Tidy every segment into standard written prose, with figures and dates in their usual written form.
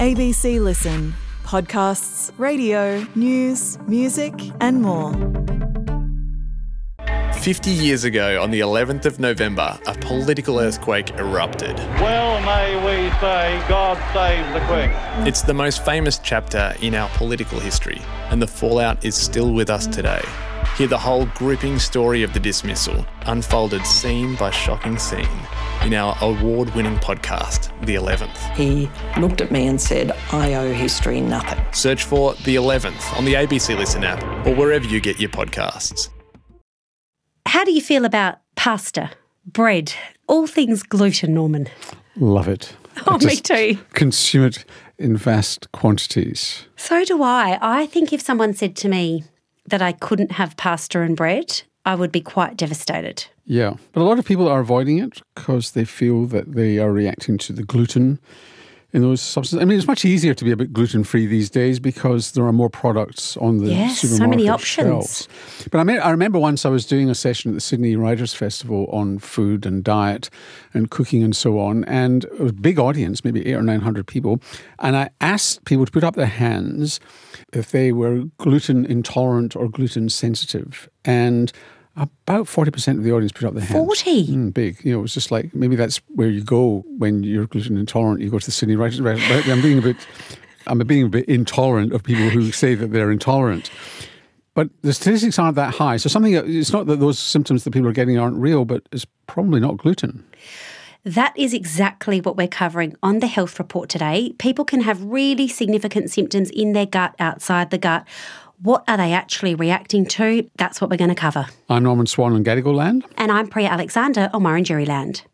ABC Listen. Podcasts, radio, news, music and more. 50 years ago, on the 11th of November, a political earthquake erupted. Well, may we say, God save the Queen. It's the most famous chapter in our political history, and the fallout is still with us today. Hear the whole gripping story of the dismissal, unfolded scene by shocking scene, in our award-winning podcast, The 11th. He looked at me and said, I owe history nothing. Search for The 11th on the ABC Listen app or wherever you get your podcasts. How do you feel about pasta, bread, all things gluten, Norman? Love it. Oh, me too. Consume it in vast quantities. So do I. I think if someone said to me that I couldn't have pasta and bread, I would be quite devastated. Yeah, but a lot of people are avoiding it because they feel that they are reacting to the gluten in those substances. I mean, it's much easier to be a bit gluten-free these days because there are more products on the supermarket so many options. shelves. But I remember once I was doing a session at the Sydney Writers' Festival on food and diet and cooking and so on, and it was a big audience, maybe 800 or 900 people, and I asked people to put up their hands if they were gluten intolerant or gluten sensitive, and about 40% of the audience put up their hands. 40? Big. You know, it was just like, maybe that's where you go when you're gluten intolerant. You go to the Sydney Writers' Festival. I'm being a bit intolerant of people who say that they're intolerant. But the statistics aren't that high. So it's not that those symptoms that people are getting aren't real, but it's probably not gluten. That is exactly what we're covering on the Health Report today. People can have really significant symptoms in their gut, outside the gut. What are they actually reacting to? That's what we're going to cover. I'm Norman Swan on Gadigal Land. And I'm Priya Alexander on Murrumbidgee Land.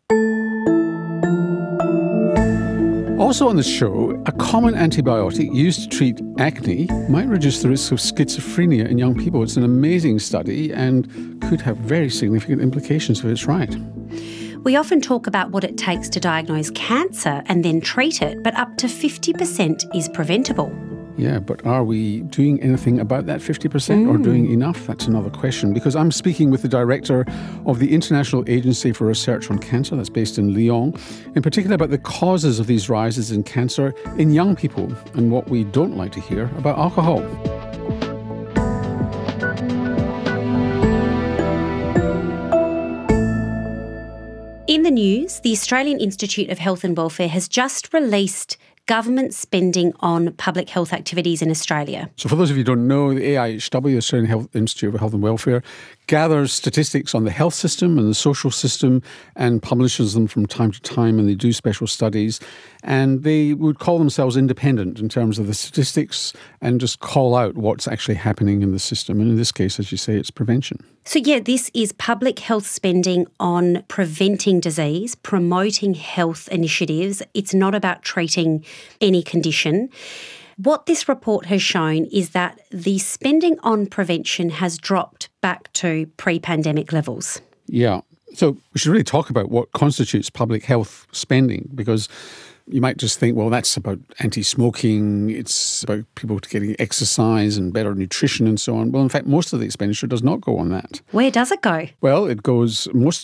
Also on the show, a common antibiotic used to treat acne might reduce the risk of schizophrenia in young people. It's an amazing study and could have very significant implications if it's right. We often talk about what it takes to diagnose cancer and then treat it, but up to 50% is preventable. Yeah, but are we doing anything about that 50% or doing enough? That's another question, because I'm speaking with the director of the International Agency for Research on Cancer, that's based in Lyon, in particular about the causes of these rises in cancer in young people and what we don't like to hear about alcohol. In the news, the Australian Institute of Health and Welfare has just released government spending on public health activities in Australia. So for those of you who don't know, the AIHW, the Australian Health Institute of Health and Welfare, gathers statistics on the health system and the social system and publishes them from time to time, and they do special studies. And they would call themselves independent in terms of the statistics and just call out what's actually happening in the system. And in this case, as you say, it's prevention. So yeah, this is public health spending on preventing disease, promoting health initiatives. It's not about treating any condition. What this report has shown is that the spending on prevention has dropped back to pre-pandemic levels. Yeah. So we should really talk about what constitutes public health spending, because you might just think, well, that's about anti-smoking, it's about people getting exercise and better nutrition and so on. Well, in fact, most of the expenditure does not go on that. Where does it go? Well, it goes,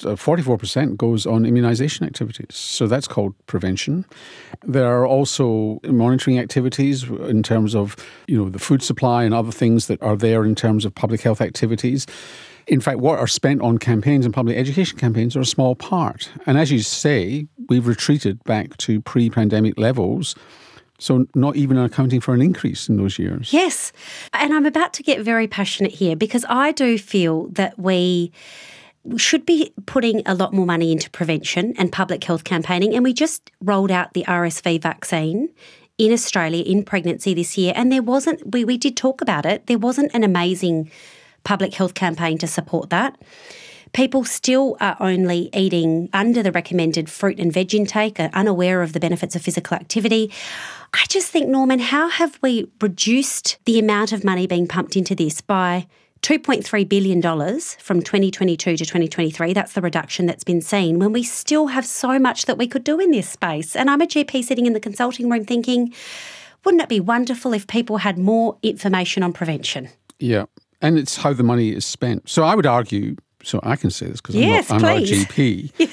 44% goes on immunisation activities. So that's called prevention. There are also monitoring activities in terms of, the food supply and other things that are there in terms of public health activities. In fact, what are spent on campaigns and public education campaigns are a small part. And as you say, we've retreated back to pre-pandemic levels, so not even accounting for an increase in those years. Yes. And I'm about to get very passionate here because I do feel that we should be putting a lot more money into prevention and public health campaigning. And we just rolled out the RSV vaccine in Australia in pregnancy this year. And we did talk about it, there wasn't an amazing public health campaign to support that. People still are only eating under the recommended fruit and veg intake, are unaware of the benefits of physical activity. I just think, Norman, how have we reduced the amount of money being pumped into this by $2.3 billion from 2022 to 2023? That's the reduction that's been seen, when we still have so much that we could do in this space. And I'm a GP sitting in the consulting room thinking, wouldn't it be wonderful if people had more information on prevention? Yeah. And it's how the money is spent. So I would argue, so I can say this because I'm not a GP,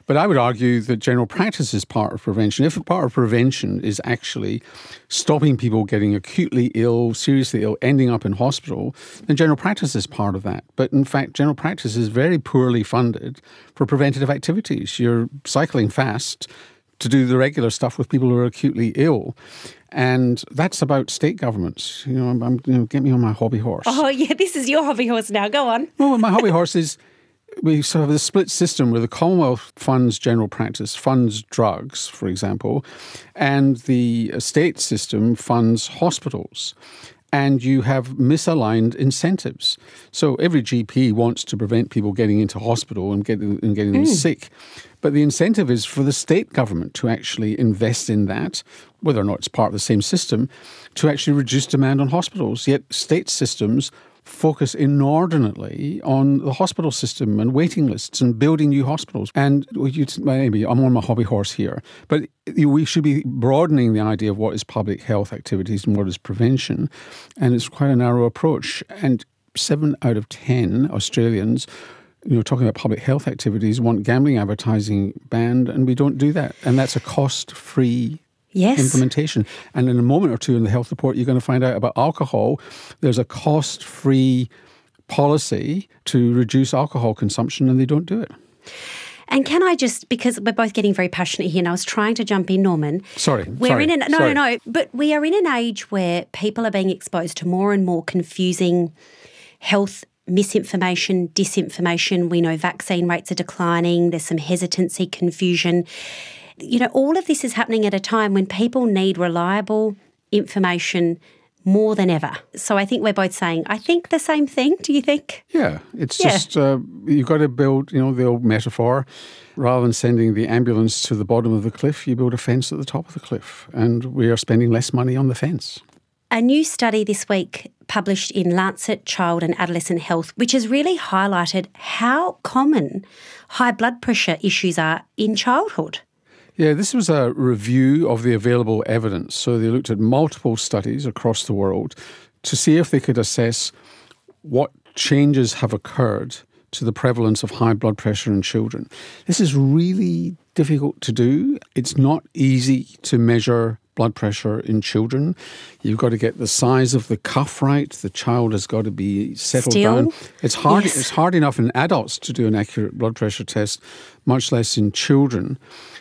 But I would argue that general practice is part of prevention. If part of prevention is actually stopping people getting acutely ill, seriously ill, ending up in hospital, then general practice is part of that. But in fact, general practice is very poorly funded for preventative activities. You're cycling fast to do the regular stuff with people who are acutely ill. And that's about state governments. Get me on my hobby horse. Oh, yeah, this is your hobby horse now. Go on. Well, my hobby horse is we sort of have a split system where the Commonwealth funds general practice, funds drugs, for example, and the state system funds hospitals. And you have misaligned incentives. So every GP wants to prevent people getting into hospital and getting them sick. But the incentive is for the state government to actually invest in that, whether or not it's part of the same system, to actually reduce demand on hospitals. Yet state systems focus inordinately on the hospital system and waiting lists and building new hospitals. And maybe I'm on my hobby horse here, but we should be broadening the idea of what is public health activities and what is prevention. And it's quite a narrow approach. And 7 out of 10 Australians, talking about public health activities, want gambling advertising banned, and we don't do that. And that's a cost-free implementation. And in a moment or two in the health report, you're going to find out about alcohol. There's a cost-free policy to reduce alcohol consumption, and they don't do it. And can I just, because we're both getting very passionate here, and I was trying to jump in, Norman. Sorry. But we are in an age where people are being exposed to more and more confusing health misinformation, disinformation. We know vaccine rates are declining. There's some hesitancy, confusion. All of this is happening at a time when people need reliable information more than ever. So I think we're both saying, I think the same thing. Do you think? Yeah, it's just you've got to build, the old metaphor. Rather than sending the ambulance to the bottom of the cliff, you build a fence at the top of the cliff. And we are spending less money on the fence. A new study this week published in Lancet Child and Adolescent Health, which has really highlighted how common high blood pressure issues are in childhood. Yeah, this was a review of the available evidence. So they looked at multiple studies across the world to see if they could assess what changes have occurred to the prevalence of high blood pressure in children. This is really difficult to do. It's not easy to measure blood pressure in children. You've got to get the size of the cuff right. The child has got to be settled down. It's hard. Yes. It's hard enough in adults to do an accurate blood pressure test, much less in children.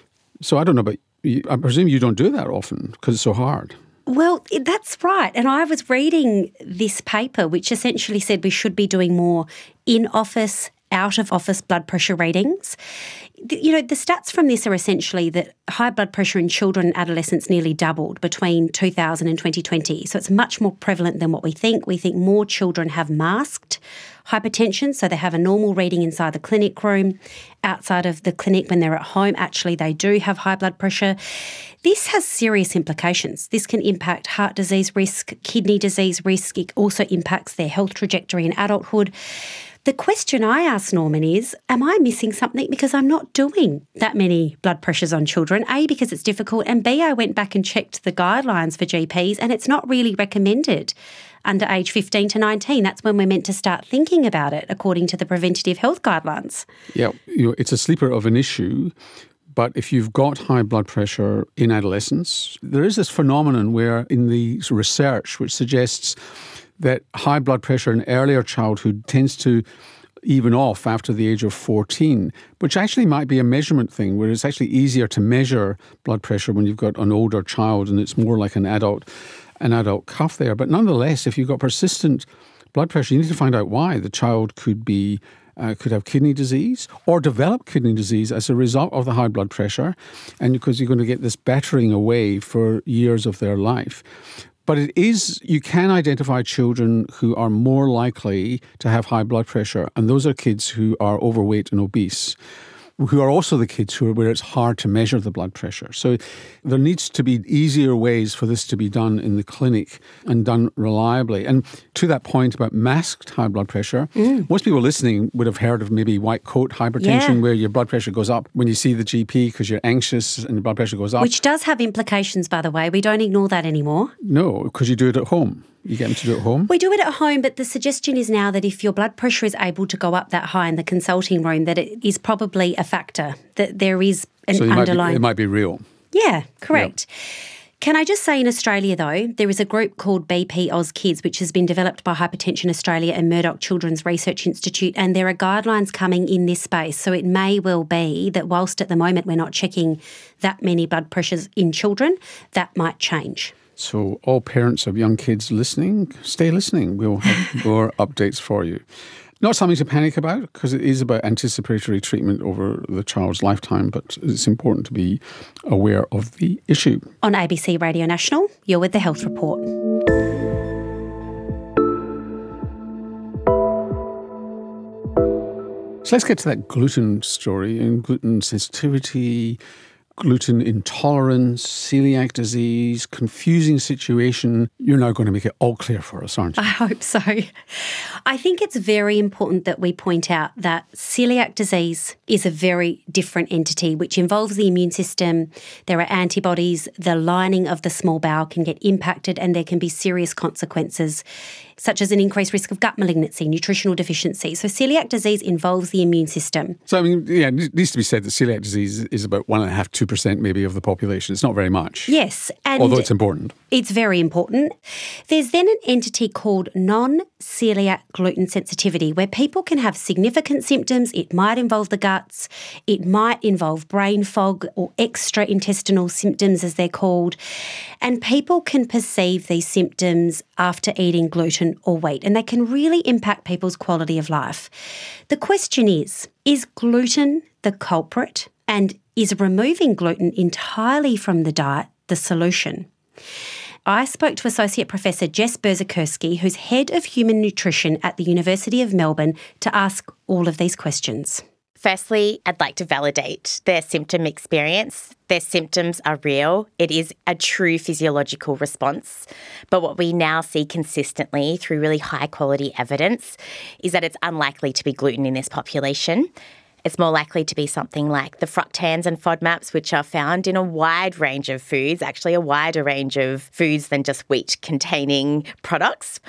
So I don't know, but I presume you don't do that often because it's so hard. Well, that's right. And I was reading this paper, which essentially said we should be doing more in-office, out-of-office blood pressure readings. The stats from this are essentially that high blood pressure in children and adolescents nearly doubled between 2000 and 2020. So it's much more prevalent than what we think. We think more children have masked hypertension, so they have a normal reading inside the clinic room. Outside of the clinic, when they're at home, actually they do have high blood pressure. This has serious implications. This can impact heart disease risk, kidney disease risk. It also impacts their health trajectory in adulthood. The question I asked Norman is, am I missing something because I'm not doing that many blood pressures on children? A, because it's difficult, and B, I went back and checked the guidelines for GPs and it's not really recommended under age 15 to 19. That's when we're meant to start thinking about it, according to the preventative health guidelines. Yeah, it's a sleeper of an issue. But if you've got high blood pressure in adolescence, there is this phenomenon where in the research which suggests that high blood pressure in earlier childhood tends to even off after the age of 14, which actually might be a measurement thing, where it's actually easier to measure blood pressure when you've got an older child and it's more like an adult cuff there. But nonetheless, if you've got persistent blood pressure, you need to find out why. The child could have kidney disease or develop kidney disease as a result of the high blood pressure, and because you're going to get this battering away for years of their life. But you can identify children who are more likely to have high blood pressure, and those are kids who are overweight and obese, who are also the kids where it's hard to measure the blood pressure. So there needs to be easier ways for this to be done in the clinic and done reliably. And to that point about masked high blood pressure, most people listening would have heard of maybe white coat hypertension, where your blood pressure goes up when you see the GP because you're anxious and your blood pressure goes up. Which does have implications, by the way. We don't ignore that anymore. No, because you do it at home. You get them to do it at home? We do it at home, but the suggestion is now that if your blood pressure is able to go up that high in the consulting room, that it is probably a factor, that there is an underlying... It might be real. Yeah, correct. Yep. Can I just say in Australia, though, there is a group called BP Aus Kids, which has been developed by Hypertension Australia and Murdoch Children's Research Institute, and there are guidelines coming in this space. So it may well be that whilst at the moment we're not checking that many blood pressures in children, that might change. So all parents of young kids listening, stay listening. We'll have more updates for you. Not something to panic about, because it is about anticipatory treatment over the child's lifetime, but it's important to be aware of the issue. On ABC Radio National, you're with The Health Report. So let's get to that gluten story and gluten sensitivity, gluten intolerance, celiac disease, confusing situation. You're now going to make it all clear for us, aren't you? I hope so. I think it's very important that we point out that celiac disease is a very different entity which involves the immune system. There are antibodies, the lining of the small bowel can get impacted, and there can be serious consequences such as an increased risk of gut malignancy, nutritional deficiency. So celiac disease involves the immune system. So, I mean, yeah, it needs to be said that celiac disease is about 1.5–2% maybe of the population. It's not very much. Yes. And although it's important. It's very important. There's then an entity called non-celiac gluten sensitivity, where people can have significant symptoms. It might involve the guts. It might involve brain fog or extra-intestinal symptoms, as they're called. And people can perceive these symptoms after eating gluten or wheat, and they can really impact people's quality of life. The question is gluten the culprit, and is removing gluten entirely from the diet the solution? I spoke to Associate Professor Jess Berzikursky, who's Head of Human Nutrition at the University of Melbourne, to ask all of these questions. Firstly, I'd like to validate their symptom experience. Their symptoms are real. It is a true physiological response. But what we now see consistently through really high quality evidence is that it's unlikely to be gluten in this population. It's more likely to be something like the fructans and FODMAPs, which are found in a wide range of foods, actually a wider range of foods than just wheat-containing products,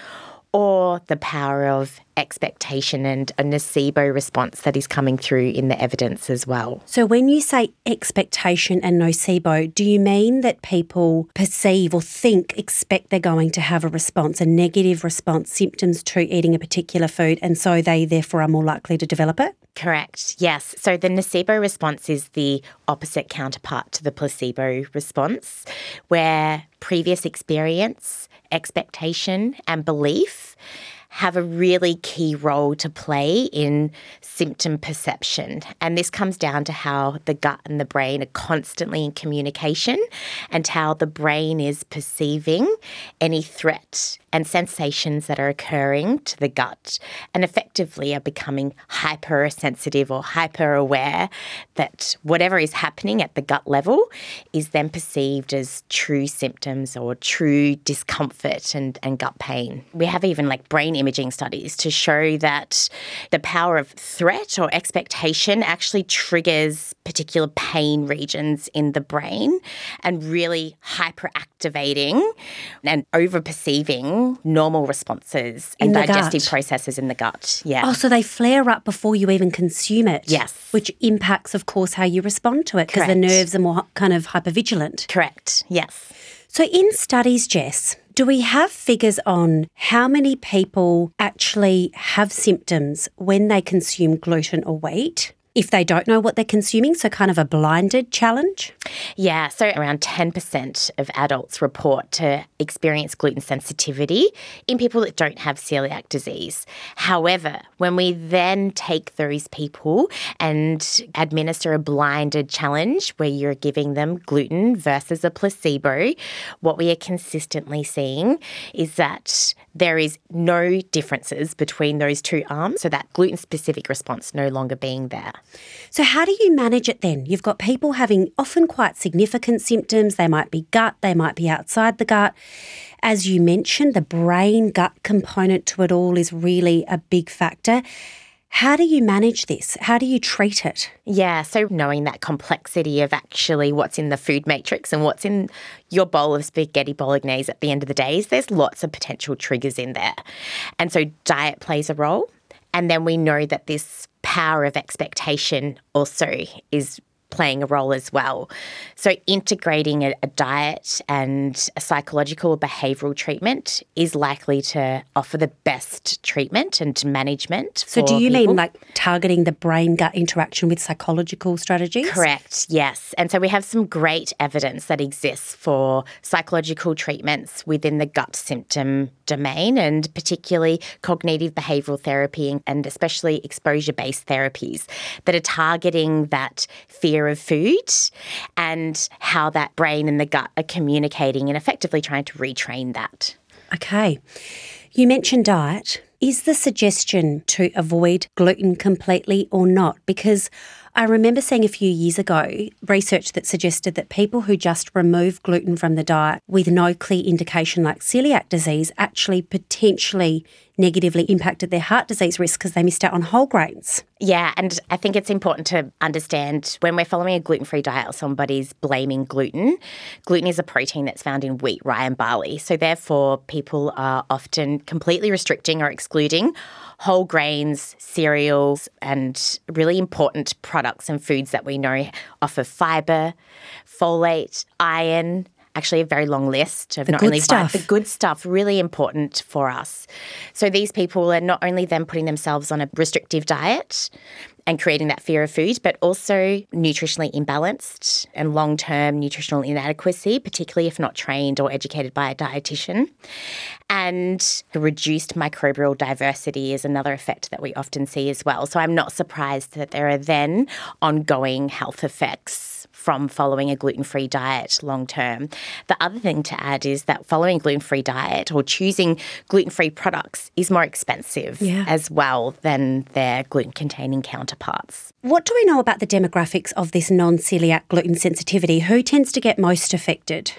or the power of expectation and a nocebo response that is coming through in the evidence as well. So when you say expectation and nocebo, do you mean that people perceive or expect they're going to have a response, a negative response, symptoms to eating a particular food, and so they therefore are more likely to develop it? Correct, yes. So the nocebo response is the opposite counterpart to the placebo response, where previous experience, expectation and belief have a really key role to play in symptom perception. And this comes down to how the gut and the brain are constantly in communication, and how the brain is perceiving any threat and sensations that are occurring to the gut, and effectively are becoming hypersensitive or hyper-aware that whatever is happening at the gut level is then perceived as true symptoms or true discomfort and gut pain. We have even brain imaging studies to show that the power of threat or expectation actually triggers particular pain regions in the brain, and really hyperactivating and over-perceiving normal responses and digestive processes in the gut. Yeah. Oh, so they flare up before you even consume it. Yes. Which impacts, of course, how you respond to it, because the nerves are more kind of hypervigilant. Correct. Yes. So in studies, Jess, do we have figures on how many people actually have symptoms when they consume gluten or wheat, if they don't know what they're consuming, so kind of a blinded challenge? Yeah, so around 10% of adults report to experience gluten sensitivity in people that don't have celiac disease. However, when we then take those people and administer a blinded challenge where you're giving them gluten versus a placebo, what we are consistently seeing is that there is no differences between those two arms, so that gluten-specific response no longer being there. So how do you manage it then? You've got people having often quite significant symptoms. They might be gut, they might be outside the gut. As you mentioned, the brain-gut component to it all is really a big factor. How do you manage this? How do you treat it? Yeah, so knowing that complexity of actually what's in the food matrix and what's in your bowl of spaghetti bolognese at the end of the day, there's lots of potential triggers in there. And so diet plays a role. And then we know that this power of expectation also is playing a role as well. So integrating a diet and a psychological or behavioural treatment is likely to offer the best treatment and management for So do you people. mean like targeting the brain-gut interaction with psychological strategies? Correct, yes. And so we have some great evidence that exists for psychological treatments within the gut symptom domain, and particularly cognitive behavioural therapy and especially exposure-based therapies that are targeting that fear of food and how that brain and the gut are communicating and effectively trying to retrain that. Okay. You mentioned diet. Is the suggestion to avoid gluten completely or not? Because I remember seeing a few years ago research that suggested that people who just remove gluten from the diet with no clear indication like celiac disease actually potentially negatively impacted their heart disease risk because they missed out on whole grains. Yeah, and I think it's important to understand when we're following a gluten-free diet or somebody's blaming gluten, gluten is a protein that's found in wheat, rye and barley. So therefore, people are often completely restricting or excluding whole grains, cereals, and really important products and foods that we know offer fibre, folate, iron, actually a very long list of not only the good stuff, really important for us. So these people are not only then putting themselves on a restrictive diet and creating that fear of food, but also nutritionally imbalanced and long-term nutritional inadequacy, particularly if not trained or educated by a dietitian. And reduced microbial diversity is another effect that we often see as well. So I'm not surprised that there are then ongoing health effects from following a gluten-free diet long term. The other thing to add is that following a gluten-free diet or choosing gluten-free products is more expensive as well than their gluten-containing counterparts. What do we know about the demographics of this non-celiac gluten sensitivity? Who tends to get most affected?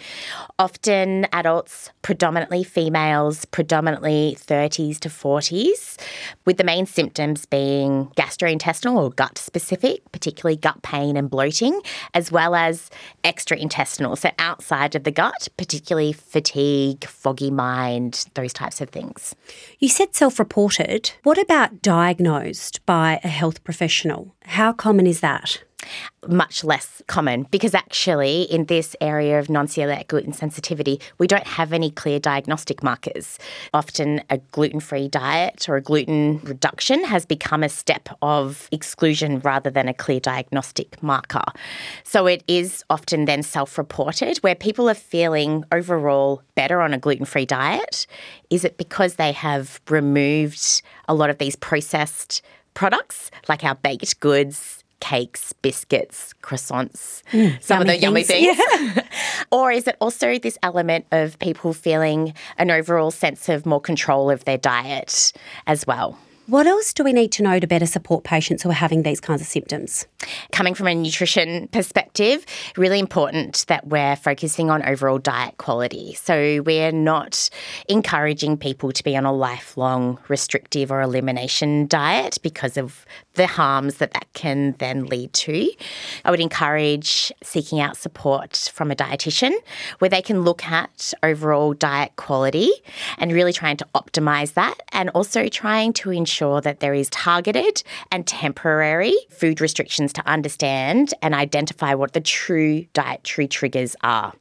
Often adults, predominantly females, predominantly 30s to 40s, with the main symptoms being gastrointestinal or gut specific, particularly gut pain and bloating, as well as extraintestinal, so outside of the gut, particularly fatigue, foggy mind, those types of things. You said self-reported. What about diagnosed by a health professional? How common is that? Much less common because actually in this area of non-celiac gluten sensitivity, we don't have any clear diagnostic markers. Often a gluten-free diet or a gluten reduction has become a step of exclusion rather than a clear diagnostic marker. So it is often then self-reported where people are feeling overall better on a gluten-free diet. Is it because they have removed a lot of these processed products like our baked goods, cakes, biscuits, croissants, some of the yummy things? Yeah. Or is it also this element of people feeling an overall sense of more control of their diet as well? What else do we need to know to better support patients who are having these kinds of symptoms? Coming from a nutrition perspective, really important that we're focusing on overall diet quality. So we're not encouraging people to be on a lifelong restrictive or elimination diet because of the harms that can then lead to. I would encourage seeking out support from a dietitian where they can look at overall diet quality and really trying to optimise that, and also trying to ensure that there is targeted and temporary food restrictions to understand and identify what the true dietary triggers are,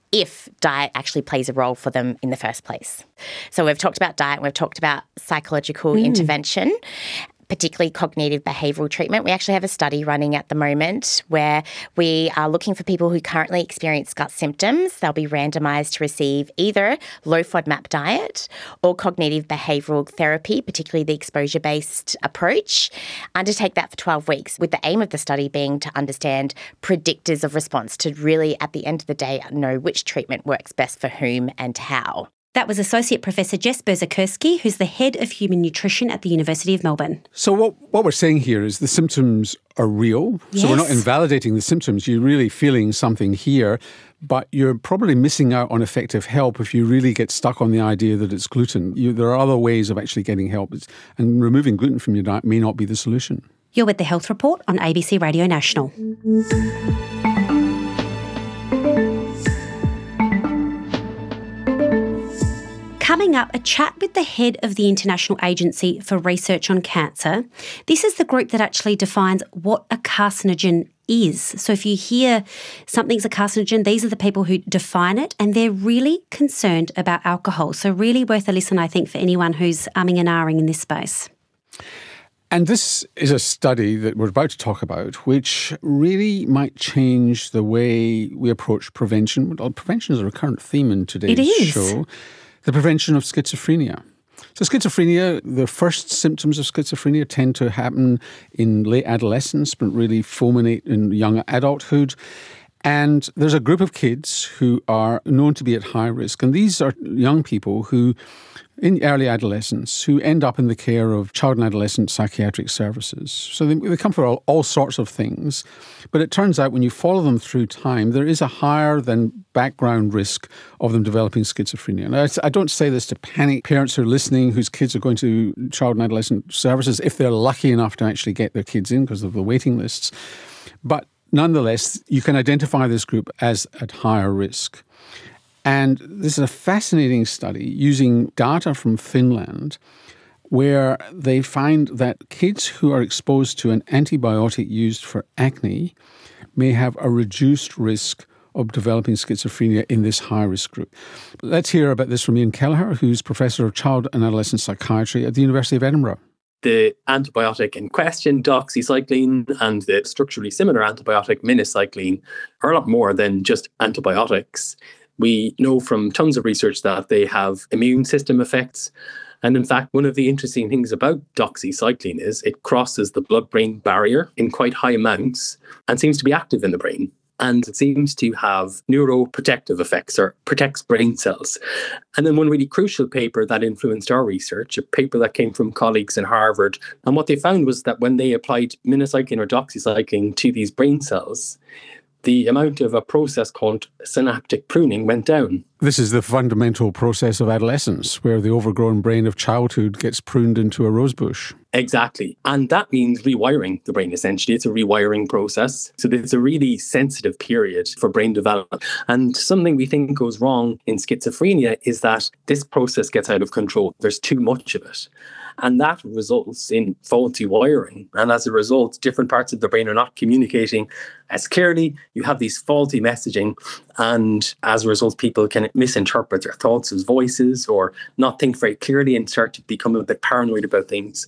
if diet actually plays a role for them in the first place. So we've talked about diet and we've talked about psychological intervention, particularly cognitive behavioural treatment. We actually have a study running at the moment where we are looking for people who currently experience gut symptoms. They'll be randomised to receive either low FODMAP diet or cognitive behavioural therapy, particularly the exposure-based approach. Undertake that for 12 weeks, with the aim of the study being to understand predictors of response to really, at the end of the day, know which treatment works best for whom and how. That was Associate Professor Jess Berzikursky, who's the Head of Human Nutrition at the University of Melbourne. So what we're saying here is the symptoms are real. Yes. So we're not invalidating the symptoms. You're really feeling something here, but you're probably missing out on effective help if you really get stuck on the idea that it's gluten. There are other ways of actually getting help, and removing gluten from your diet may not be the solution. You're with The Health Report on ABC Radio National. Coming up, a chat with the head of the International Agency for Research on Cancer. This is the group that actually defines what a carcinogen is. So if you hear something's a carcinogen, these are the people who define it, and they're really concerned about alcohol. So really worth a listen, I think, for anyone who's umming and ahhing in this space. And this is a study that we're about to talk about, which really might change the way we approach prevention. Well, prevention is a recurrent theme in today's show. The prevention of schizophrenia. So schizophrenia, the first symptoms of schizophrenia tend to happen in late adolescence, but really fulminate in young adulthood. And there's a group of kids who are known to be at high risk. And these are young people who, in early adolescence, who end up in the care of child and adolescent psychiatric services. So they come for all sorts of things. But it turns out when you follow them through time, there is a higher than background risk of them developing schizophrenia. Now, I don't say this to panic parents who are listening whose kids are going to child and adolescent services if they're lucky enough to actually get their kids in because of the waiting lists. But nonetheless, you can identify this group as at higher risk. And this is a fascinating study using data from Finland where they find that kids who are exposed to an antibiotic used for acne may have a reduced risk of developing schizophrenia in this high-risk group. Let's hear about this from Ian Kelleher, who's Professor of Child and Adolescent Psychiatry at the University of Edinburgh. The antibiotic in question, doxycycline, and the structurally similar antibiotic, minocycline, are a lot more than just antibiotics. We know from tons of research that they have immune system effects. And in fact, one of the interesting things about doxycycline is it crosses the blood-brain barrier in quite high amounts and seems to be active in the brain. And it seems to have neuroprotective effects or protects brain cells. And then one really crucial paper that influenced our research, a paper that came from colleagues in Harvard, and what they found was that when they applied minocycline or doxycycline to these brain cells, the amount of a process called synaptic pruning went down. This is the fundamental process of adolescence, where the overgrown brain of childhood gets pruned into a rosebush. Exactly. And that means rewiring the brain, essentially. It's a rewiring process. So it's a really sensitive period for brain development. And something we think goes wrong in schizophrenia is that this process gets out of control. There's too much of it. And that results in faulty wiring. And as a result, different parts of the brain are not communicating as clearly. You have these faulty messaging. And as a result, people can misinterpret their thoughts as voices or not think very clearly and start to become a bit paranoid about things.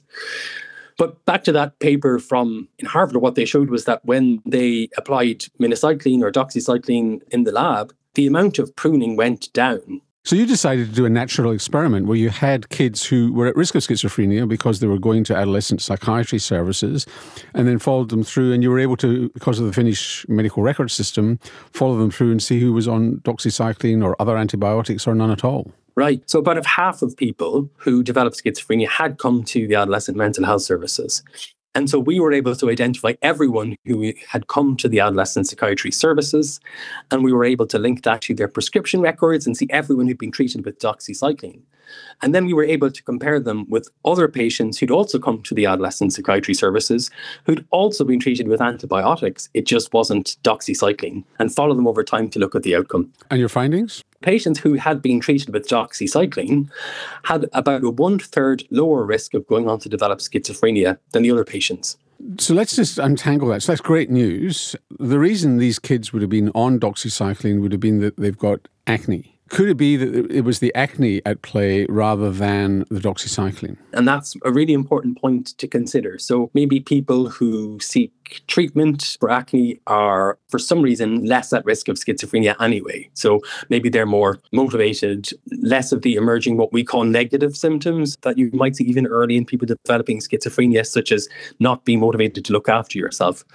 But back to that paper from in Harvard, what they showed was that when they applied minocycline or doxycycline in the lab, the amount of pruning went down. So you decided to do a natural experiment where you had kids who were at risk of schizophrenia because they were going to adolescent psychiatry services and then followed them through, and you were able to, because of the Finnish medical record system, follow them through and see who was on doxycycline or other antibiotics or none at all. Right. So about half of people who developed schizophrenia had come to the adolescent mental health services. And so we were able to identify everyone who had come to the adolescent psychiatry services, and we were able to link that to their prescription records and see everyone who'd been treated with doxycycline. And then we were able to compare them with other patients who'd also come to the adolescent psychiatry services who'd also been treated with antibiotics. It just wasn't doxycycline, and follow them over time to look at the outcome. And your findings? Patients who had been treated with doxycycline had about a 1/3 lower risk of going on to develop schizophrenia than the other patients. So let's just untangle that. So that's great news. The reason these kids would have been on doxycycline would have been that they've got acne. Could it be that it was the acne at play rather than the doxycycline? And that's a really important point to consider. So maybe people who seek treatment for acne are, for some reason, less at risk of schizophrenia anyway. So maybe they're more motivated, less of the emerging what we call negative symptoms that you might see even early in people developing schizophrenia, such as not being motivated to look after yourself.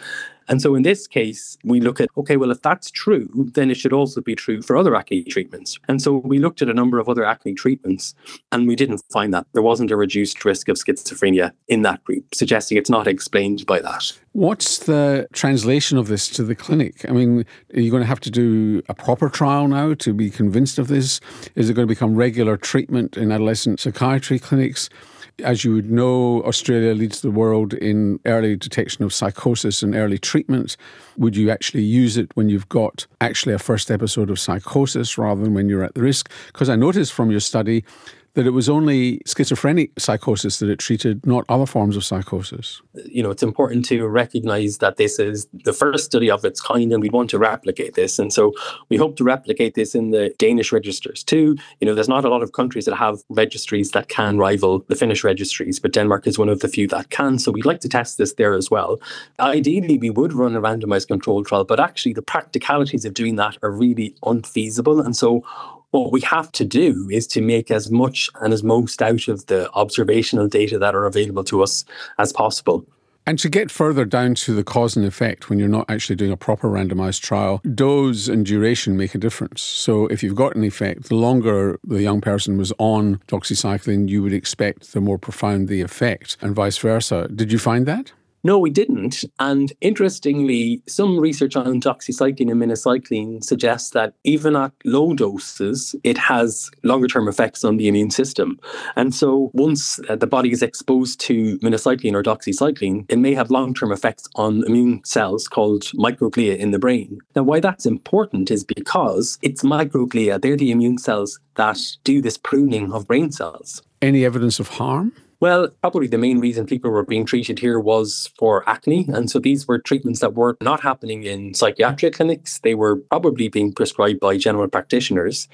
And so in this case, we look at, okay, well, if that's true, then it should also be true for other acne treatments. And so we looked at a number of other acne treatments, and we didn't find that. There wasn't a reduced risk of schizophrenia in that group, suggesting it's not explained by that. What's the translation of this to the clinic? I mean, are you going to have to do a proper trial now to be convinced of this? Is it going to become regular treatment in adolescent psychiatry clinics? As you would know, Australia leads the world in early detection of psychosis and early treatment. Would you actually use it when you've got actually a first episode of psychosis rather than when you're at the risk? Because I noticed from your study that it was only schizophrenic psychosis that it treated, not other forms of psychosis. You know, it's important to recognise that this is the first study of its kind, and we want to replicate this. And so we hope to replicate this in the Danish registers too. You know, there's not a lot of countries that have registries that can rival the Finnish registries, but Denmark is one of the few that can. So we'd like to test this there as well. Ideally, we would run a randomised controlled trial, but actually the practicalities of doing that are really unfeasible. And so what we have to do is to make as much and as most out of the observational data that are available to us as possible. And to get further down to the cause and effect when you're not actually doing a proper randomised trial, dose and duration make a difference. So if you've got an effect, the longer the young person was on doxycycline, you would expect the more profound the effect, and vice versa. Did you find that? No, we didn't. And interestingly, some research on doxycycline and minocycline suggests that even at low doses, it has longer-term effects on the immune system. And so once the body is exposed to minocycline or doxycycline, it may have long-term effects on immune cells called microglia in the brain. Now, why that's important is because it's microglia, they're the immune cells that do this pruning of brain cells. Any evidence of harm? Well, probably the main reason people were being treated here was for acne. And so these were treatments that were not happening in psychiatric clinics. They were probably being prescribed by general practitioners.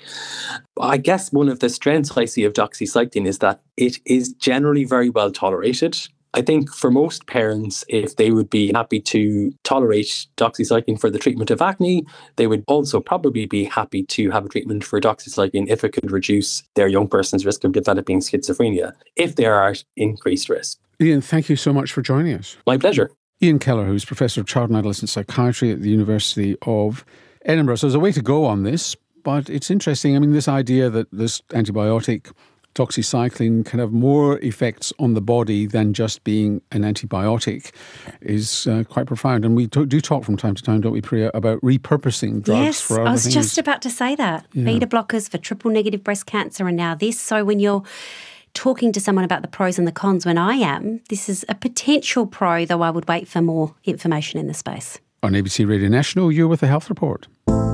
I guess one of the strengths I see of doxycycline is that it is generally very well tolerated. I think for most parents, if they would be happy to tolerate doxycycline for the treatment of acne, they would also probably be happy to have a treatment for doxycycline if it could reduce their young person's risk of developing schizophrenia, if they are at increased risk. Ian, thank you so much for joining us. My pleasure. Ian Keller, who's Professor of Child and Adolescent Psychiatry at the University of Edinburgh. So there's a way to go on this, but it's interesting. I mean, this idea that this antibiotic doxycycline can have more effects on the body than just being an antibiotic is quite profound. And we do talk from time to time, don't we, Priya, about repurposing drugs for other things. Yes, I was just about to say that. Yeah. Beta blockers for triple-negative breast cancer and now this. So when you're talking to someone about the pros and the cons, when I am, this is a potential pro, though I would wait for more information in the space. On ABC Radio National, you're with the Health Report.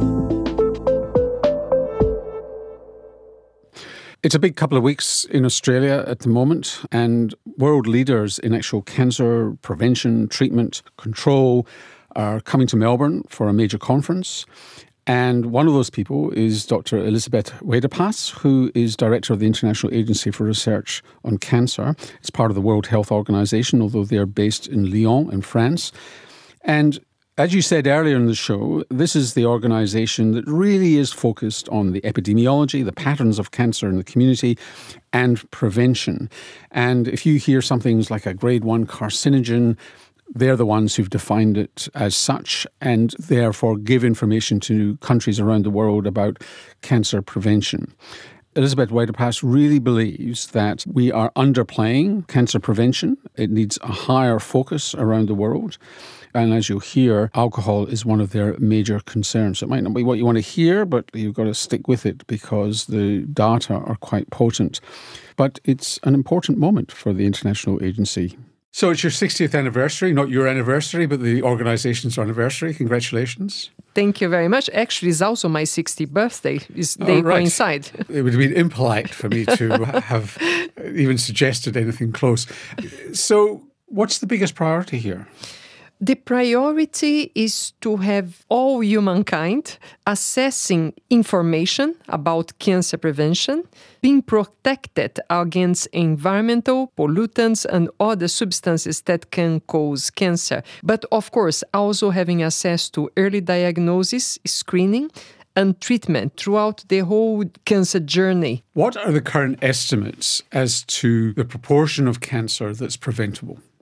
It's a big couple of weeks in Australia at the moment, and world leaders in actual cancer prevention, treatment, control are coming to Melbourne for a major conference. And one of those people is Dr. Elisabeth Waterpaas, who is Director of the International Agency for Research on Cancer. It's part of the World Health Organization, although they're based in Lyon in France. And as you said earlier in the show, this is the organisation that really is focused on the epidemiology, the patterns of cancer in the community, and prevention. And if you hear something like a grade 1 carcinogen, they're the ones who've defined it as such and therefore give information to countries around the world about cancer prevention. Elisabeth Waterpaas really believes that we are underplaying cancer prevention. It needs a higher focus around the world. And as you'll hear, alcohol is one of their major concerns. It might not be what you want to hear, but you've got to stick with it because the data are quite potent. But it's an important moment for the International Agency. So it's your 60th anniversary, not your anniversary, but the organisation's anniversary. Congratulations. Thank you very much. Actually, it's also my 60th birthday. They coincide. It would have been impolite for me to have even suggested anything close. So what's the biggest priority here? The priority is to have all humankind assessing information about cancer prevention, being protected against environmental pollutants and other substances that can cause cancer. But of course, also having access to early diagnosis, screening, and treatment throughout the whole cancer journey. What are the current estimates as to the proportion of cancer that's preventable?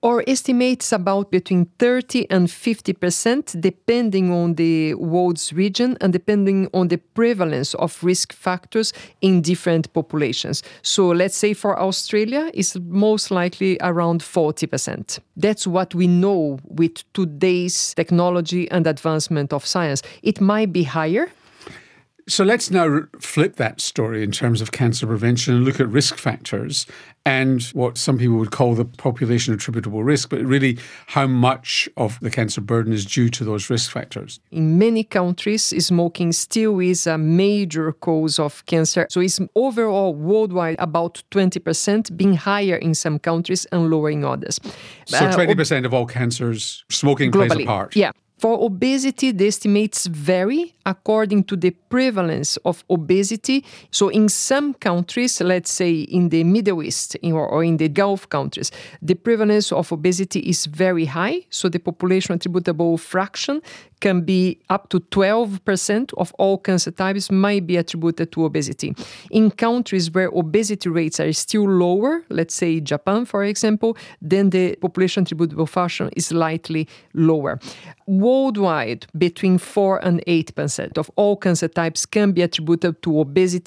Our estimates about between 30 and 50%, depending on the world's region and depending on the prevalence of risk factors in different populations. So let's say for Australia, it's most likely around 40%. That's what we know with today's technology and advancement of science. It might be higher. So let's now flip that story in terms of cancer prevention and look at risk factors and what some people would call the population attributable risk, but really how much of the cancer burden is due to those risk factors. In many countries, smoking still is a major cause of cancer. So it's overall worldwide about 20%, being higher in some countries and lower in others. So 20% of all cancers, smoking globally plays a part. Yeah. For obesity, the estimates vary according to the prevalence of obesity. So in some countries, let's say in the Middle East or in the Gulf countries, the prevalence of obesity is very high. So the population attributable fraction can be up to 12% of all cancer types might be attributed to obesity. In countries where obesity rates are still lower, let's say Japan, for example, then the population attributable fraction is slightly lower. Worldwide, between 4 and 8% of all cancer types can be attributed to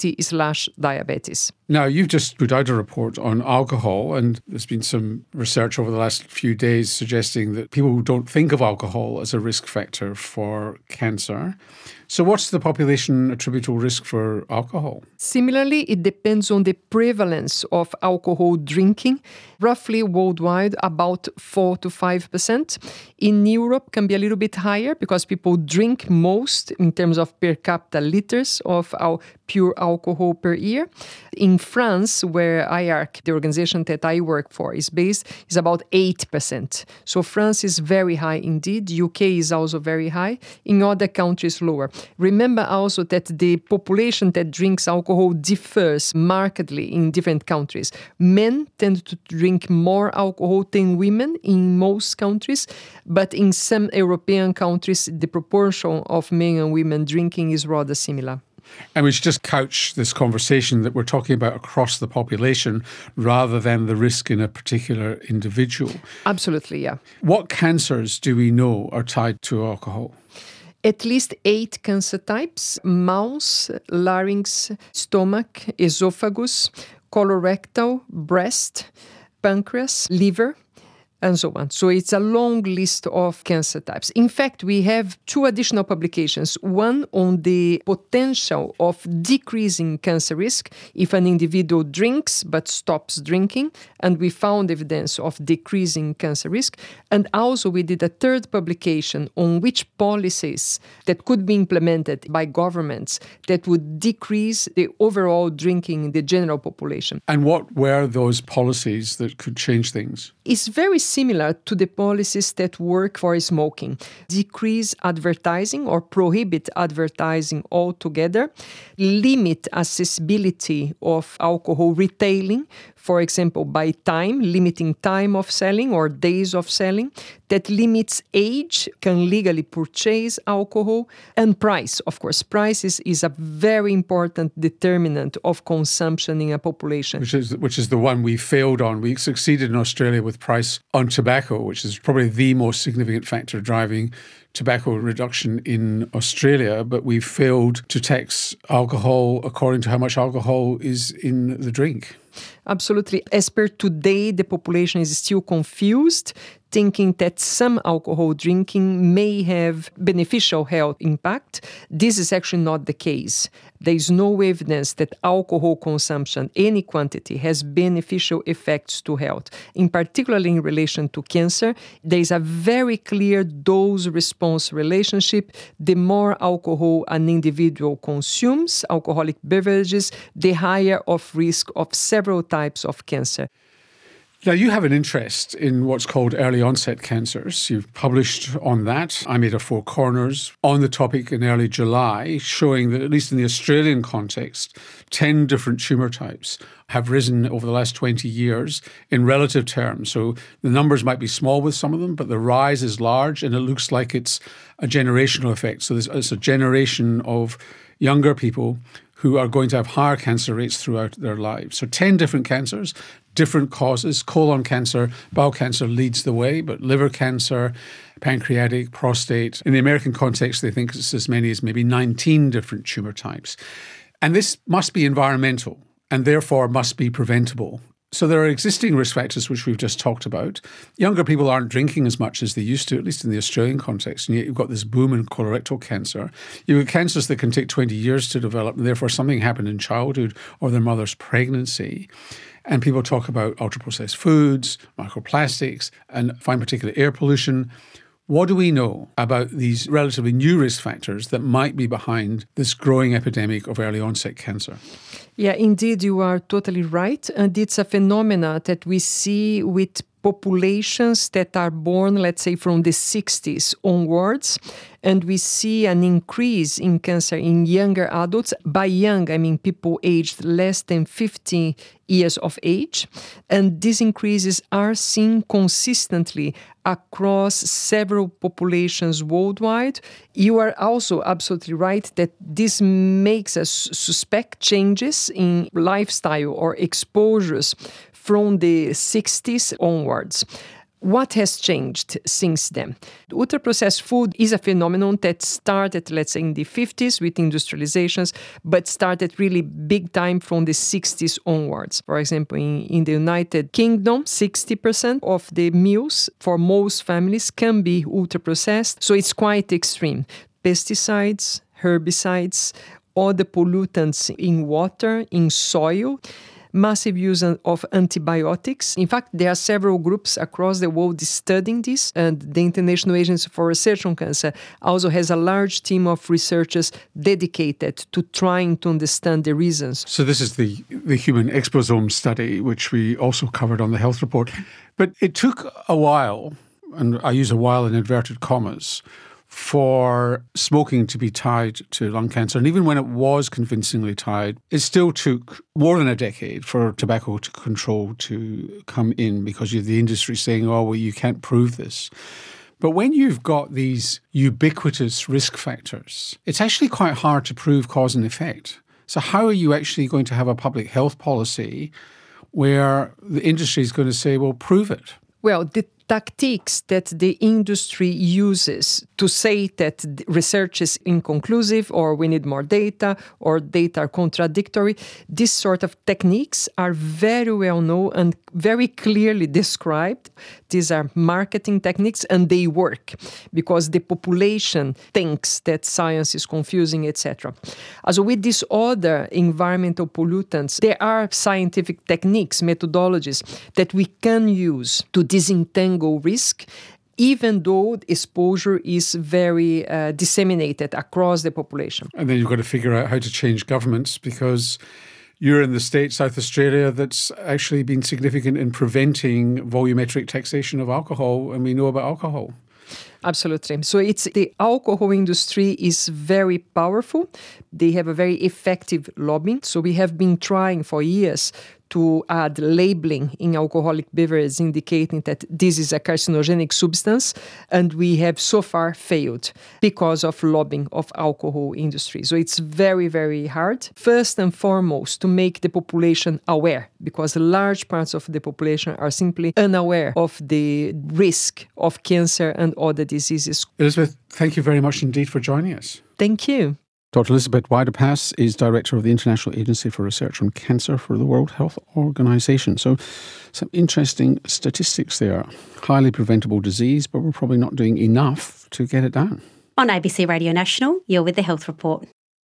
obesity/diabetes. Now, you've just put out a report on alcohol, and there's been some research over the last few days suggesting that people don't think of alcohol as a risk factor for cancer. So what's the population attributable risk for alcohol? Similarly, it depends on the prevalence of alcohol drinking. Roughly worldwide, about 4 to 5%. In Europe, can be a little bit higher because people drink most in terms of per capita liters of pure alcohol per year. In France, where IARC, the organization that I work for, is based, is about 8%. So France is very high indeed. UK is also very high. In other countries, lower. Remember also that the population that drinks alcohol differs markedly in different countries. Men tend to drink more alcohol than women in most countries, but in some European countries, the proportion of men and women drinking is rather similar. And we should just couch this conversation that we're talking about across the population rather than the risk in a particular individual. Absolutely, yeah. What cancers do we know are tied to alcohol? At least 8 cancer types: mouth, larynx, stomach, esophagus, colorectal, breast, pancreas, liver, and so on. So it's a long list of cancer types. In fact, we have 2 additional publications, one on the potential of decreasing cancer risk if an individual drinks but stops drinking, and we found evidence of decreasing cancer risk. And also we did a 3rd publication on which policies that could be implemented by governments that would decrease the overall drinking in the general population. And what were those policies that could change things? It's very similar to the policies that work for smoking. Decrease advertising or prohibit advertising altogether, limit accessibility of alcohol retailing, for example, by time, limiting time of selling or days of selling, that limits age, can legally purchase alcohol, and price. Of course, price is a very important determinant of consumption in a population. Which is the one we failed on. We succeeded in Australia with price on tobacco, which is probably the most significant factor driving tobacco reduction in Australia, but we failed to tax alcohol according to how much alcohol is in the drink. Absolutely. As per today, the population is still confused, thinking that some alcohol drinking may have beneficial health impact. This is actually not the case. There is no evidence that alcohol consumption, any quantity, has beneficial effects to health. In particular, in relation to cancer, there is a very clear dose-response relationship. The more alcohol an individual consumes, alcoholic beverages, the higher of risk of several types of cancer. Now, you have an interest in what's called early onset cancers. You've published on that. I made a 4 corners on the topic in early July, showing that, at least in the Australian context, 10 different tumour types have risen over the last 20 years in relative terms. So the numbers might be small with some of them, but the rise is large, and it looks like it's a generational effect. So it's a generation of younger people who are going to have higher cancer rates throughout their lives. So 10 different cancers, different causes. Colon cancer, bowel cancer leads the way, but liver cancer, pancreatic, prostate. In the American context, they think it's as many as maybe 19 different tumour types. And this must be environmental and therefore must be preventable. So there are existing risk factors which we've just talked about. Younger people aren't drinking as much as they used to, at least in the Australian context, and yet you've got this boom in colorectal cancer. You've got cancers that can take 20 years to develop, and therefore something happened in childhood or their mother's pregnancy. And people talk about ultra-processed foods, microplastics, and fine particulate air pollution. What do we know about these relatively new risk factors that might be behind this growing epidemic of early onset cancer? Yeah, indeed, you are totally right. And it's a phenomena that we see with populations that are born, let's say, from the 60s onwards. And we see an increase in cancer in younger adults. By young, I mean people aged less than 50 years of age. And these increases are seen consistently across several populations worldwide. You are also absolutely right that this makes us suspect changes in lifestyle or exposures from the 60s onwards. What has changed since then? Ultra-processed food is a phenomenon that started, let's say, in the 50s with industrializations, but started really big time from the 60s onwards. For example, in the United Kingdom, 60% of the meals for most families can be ultra-processed, so it's quite extreme. Pesticides, herbicides, all the pollutants in water, in soil, massive use of antibiotics. In fact, there are several groups across the world studying this, and the International Agency for Research on Cancer also has a large team of researchers dedicated to trying to understand the reasons. So this is the human exposome study, which we also covered on the health report. But it took a while, and I use a while in inverted commas, for smoking to be tied to lung cancer. And even when it was convincingly tied, it still took more than a decade for tobacco control to come in because you have the industry saying, oh, well, you can't prove this. But when you've got these ubiquitous risk factors, it's actually quite hard to prove cause and effect. So how are you actually going to have a public health policy where the industry is going to say, well, prove it? Well, the tactics that the industry uses to say that research is inconclusive or we need more data or data are contradictory, these sort of techniques are very well known and very clearly described. These are marketing techniques and they work because the population thinks that science is confusing, etc. Also, with these other environmental pollutants, there are scientific techniques, methodologies that we can use to disentangle risk, even though exposure is very disseminated across the population. And then you've got to figure out how to change governments because you're in the state, South Australia, that's actually been significant in preventing volumetric taxation of alcohol, and we know about alcohol. Absolutely. So the alcohol industry is very powerful. They have a very effective lobbying. So we have been trying for years to add labeling in alcoholic beverages indicating that this is a carcinogenic substance, and we have so far failed because of lobbying of alcohol industry. So it's very, very hard, first and foremost, to make the population aware, because large parts of the population are simply unaware of the risk of cancer and other diseases. Elizabeth, thank you very much indeed for joining us. Thank you. Dr. Elizabeth Weidepas is Director of the International Agency for Research on Cancer for the World Health Organization. So some interesting statistics there. Highly preventable disease, but we're probably not doing enough to get it down. On ABC Radio National, you're with the Health Report.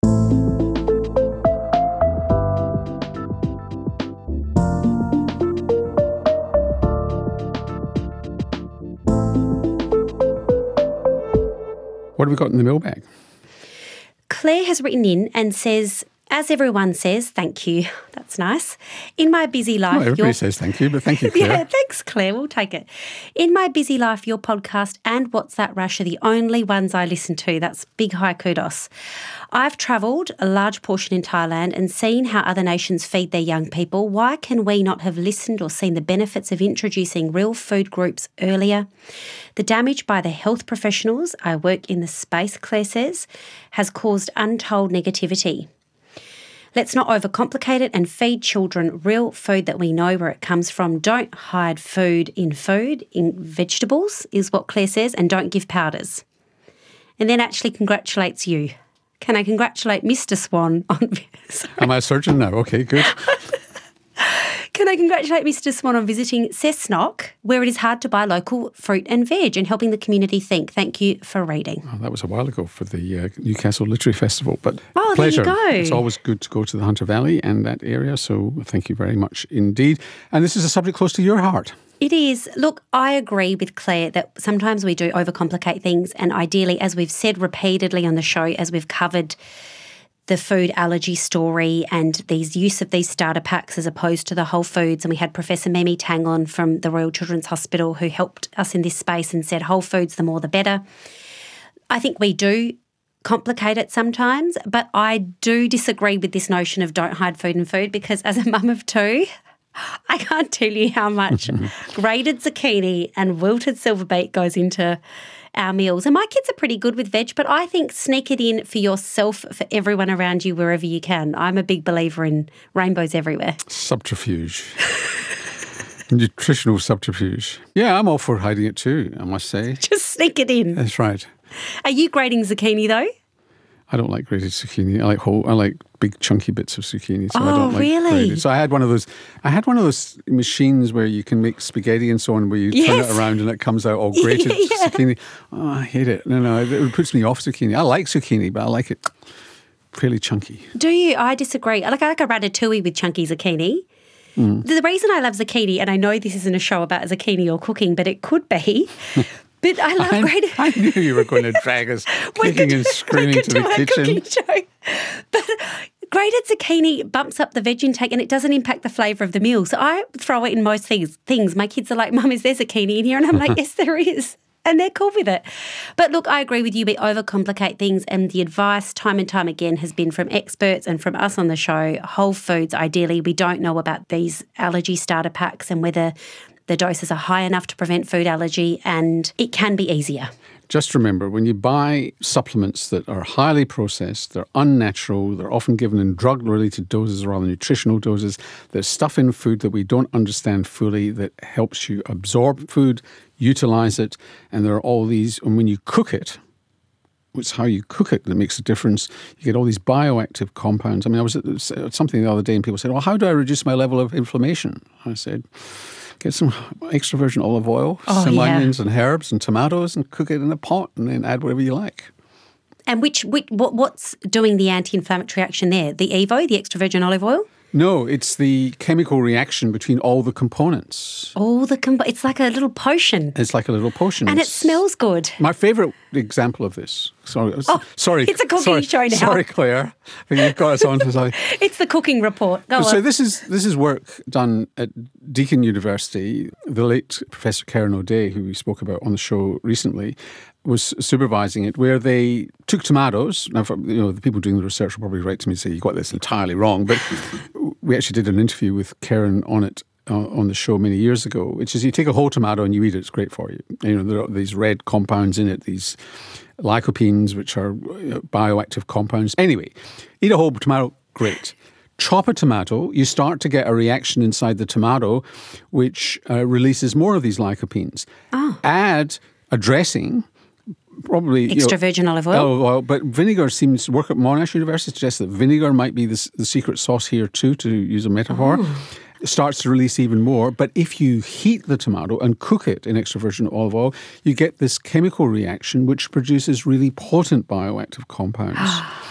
What have we got in the mailbag? Claire has written in and says, as everyone says, thank you. That's nice. In my busy life... Well, everybody says thank you, but thank you, Claire. Yeah, thanks, Claire. We'll take it. In my busy life, your podcast and What's That Rush are the only ones I listen to. That's big high kudos. I've travelled a large portion in Thailand and seen how other nations feed their young people. Why can we not have listened or seen the benefits of introducing real food groups earlier? The damage by the health professionals, I work in the space, Claire says, has caused untold negativity. Let's not overcomplicate it and feed children real food that we know where it comes from. Don't hide food, in vegetables, is what Claire says, and don't give powders. And then actually congratulates you. Can I congratulate Mr. Swan on... Am I a surgeon now? Okay, good. Can I congratulate Mr. Swan on visiting Cessnock, where it is hard to buy local fruit and veg, and helping the community think. Thank you for reading. Oh, that was a while ago for the Newcastle Literary Festival, but There pleasure. you go. It's always good to go to the Hunter Valley and that area, so thank you very much indeed. And this is a subject close to your heart. It is. Look, I agree with Claire that sometimes we do overcomplicate things, and ideally, as we've said repeatedly on the show, as we've covered the food allergy story and these use of these starter packs as opposed to the whole foods. And we had Professor Mimi Tang on from the Royal Children's Hospital who helped us in this space and said whole foods, the more the better. I think we do complicate it sometimes, but I do disagree with this notion of don't hide food in food, because as a mum of two, I can't tell you how much grated zucchini and wilted silver beet goes into our meals. And my kids are pretty good with veg, but I think sneak it in for yourself, for everyone around you, wherever you can. I'm a big believer in rainbows everywhere. Subterfuge. Nutritional subterfuge. Yeah, I'm all for hiding it too, I must say. Just sneak it in. That's right. Are you grating zucchini though? I don't like grated zucchini. I like big chunky bits of zucchini. So I don't like really? Grated. So I had one of those machines where you can make spaghetti and so on, where you turn it around and it comes out all grated zucchini. Oh, I hate it. No, it puts me off zucchini. I like zucchini, but I like it fairly chunky. Do you? I disagree. I like a ratatouille with chunky zucchini. The reason I love zucchini, and I know this isn't a show about zucchini or cooking, but it could be. But I love grated... I knew you were going to drag us kicking and screaming to the kitchen. But grated zucchini bumps up the veg intake and it doesn't impact the flavour of the meal. So I throw it in most things. My kids are like, Mum, is there zucchini in here? And I'm like, yes, there is. And they're cool with it. But look, I agree with you. We overcomplicate things, and the advice time and time again has been from experts and from us on the show, whole foods ideally. We don't know about these allergy starter packs and whether the doses are high enough to prevent food allergy, and it can be easier. Just remember, when you buy supplements that are highly processed, they're unnatural, they're often given in drug-related doses rather than nutritional doses, there's stuff in food that we don't understand fully that helps you absorb food, utilise it, and there are all these, and when you cook it, it's how you cook it that makes a difference. You get all these bioactive compounds. I mean, I was at something the other day and people said, well, how do I reduce my level of inflammation? I said, get some extra virgin olive oil, some onions and herbs and tomatoes, and cook it in a pot and then add whatever you like. And what's doing the anti-inflammatory action there? The Evo, the extra virgin olive oil? No, it's the chemical reaction between all the components. It's like a little potion. It's like a little potion. And it smells good. My favourite example of this. Sorry. It's a cooking show now. Sorry, Claire. I think you've got us on to something. It's the cooking report. Go on. So this is work done at Deakin University. The late Professor Karen O'Day, who we spoke about on the show recently, was supervising it, where they took tomatoes. Now, the people doing the research will probably write to me and say, you got this entirely wrong. But we actually did an interview with Karen on it on the show many years ago, which is you take a whole tomato and you eat it, it's great for you. There are these red compounds in it, these lycopenes, which are bioactive compounds. Anyway, eat a whole tomato, great. Chop a tomato, you start to get a reaction inside the tomato which releases more of these lycopenes. Add a dressing, probably extra virgin olive oil. But vinegar seems to work at Monash University, suggests that vinegar might be the secret sauce here too, to use a metaphor. It starts to release even more. But if you heat the tomato and cook it in extra virgin olive oil, you get this chemical reaction which produces really potent bioactive compounds.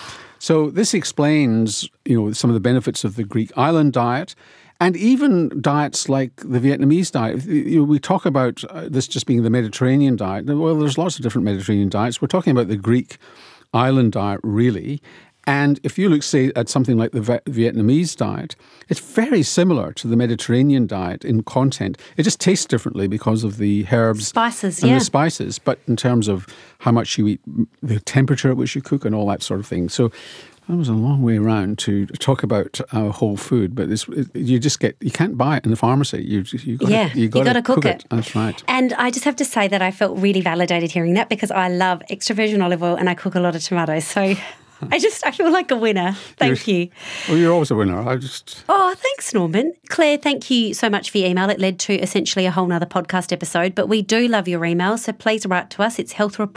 So this explains, some of the benefits of the Greek island diet. And even diets like the Vietnamese diet. We talk about this just being the Mediterranean diet. Well, there's lots of different Mediterranean diets. We're talking about the Greek island diet, really. And if you look, say, at something like the Vietnamese diet, it's very similar to the Mediterranean diet in content. It just tastes differently because of the herbs and the spices. But in terms of how much you eat, the temperature at which you cook and all that sort of thing. So that was a long way around to talk about whole food, but you can't buy it in the pharmacy. You got to cook it. That's right. And I just have to say that I felt really validated hearing that, because I love extra virgin olive oil and I cook a lot of tomatoes. So I feel like a winner. Thank you. Well, you're always a winner. Oh, thanks, Norman. Claire, thank you so much for your email. It led to essentially a whole nother podcast episode, but we do love your emails, so please write to us. It's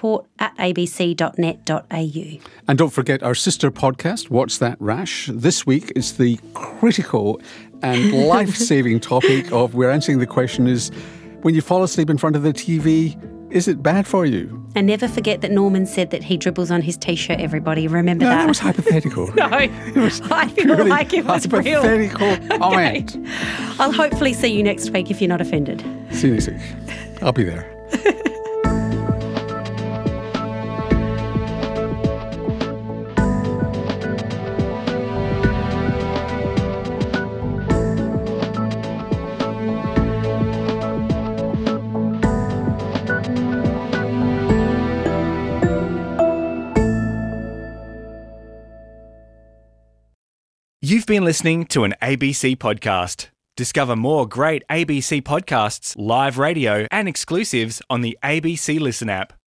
healthreport@abc.net.au. And don't forget our sister podcast, What's That Rash? This week it's the critical and life-saving topic of, we're answering the question is, when you fall asleep in front of the TV, is it bad for you? And never forget that Norman said that he dribbles on his T-shirt, everybody. Remember that? That was hypothetical. No, I feel like it was real. Hypothetical comment. Okay. I'll hopefully see you next week if you're not offended. See you next week. I'll be there. You've been listening to an ABC podcast. Discover more great ABC podcasts, live radio, and exclusives on the ABC Listen app.